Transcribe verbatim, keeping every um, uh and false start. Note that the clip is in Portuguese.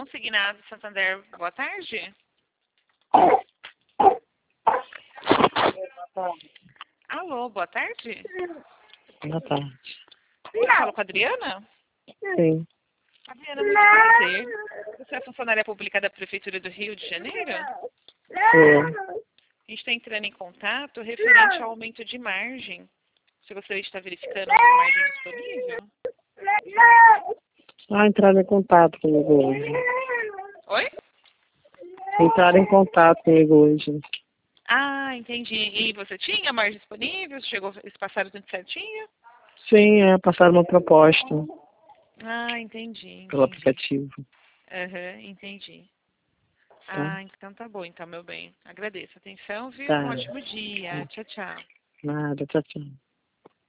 Consignado Santander, boa tarde. Alô, boa tarde. Boa tarde. Eu falo com a Adriana? Sim. Adriana, muito prazer. Você é funcionária pública da Prefeitura do Rio de Janeiro? Sim. A gente está entrando em contato referente ao aumento de margem. Se você está verificando a sua margem disponível? Ah, entrar em contato comigo hoje. Oi? Entrar em contato comigo hoje. Ah, entendi. E você tinha margem disponível? Chegou, eles passaram tudo certinho? Sim, é passar uma proposta Ah, entendi, pelo entendi. aplicativo. Aham, entendi. Tá? Ah, então tá bom, então, meu bem. Agradeço a atenção, viu? Um Tá. ótimo dia. Tchau, tchau. Nada, tchau, tchau.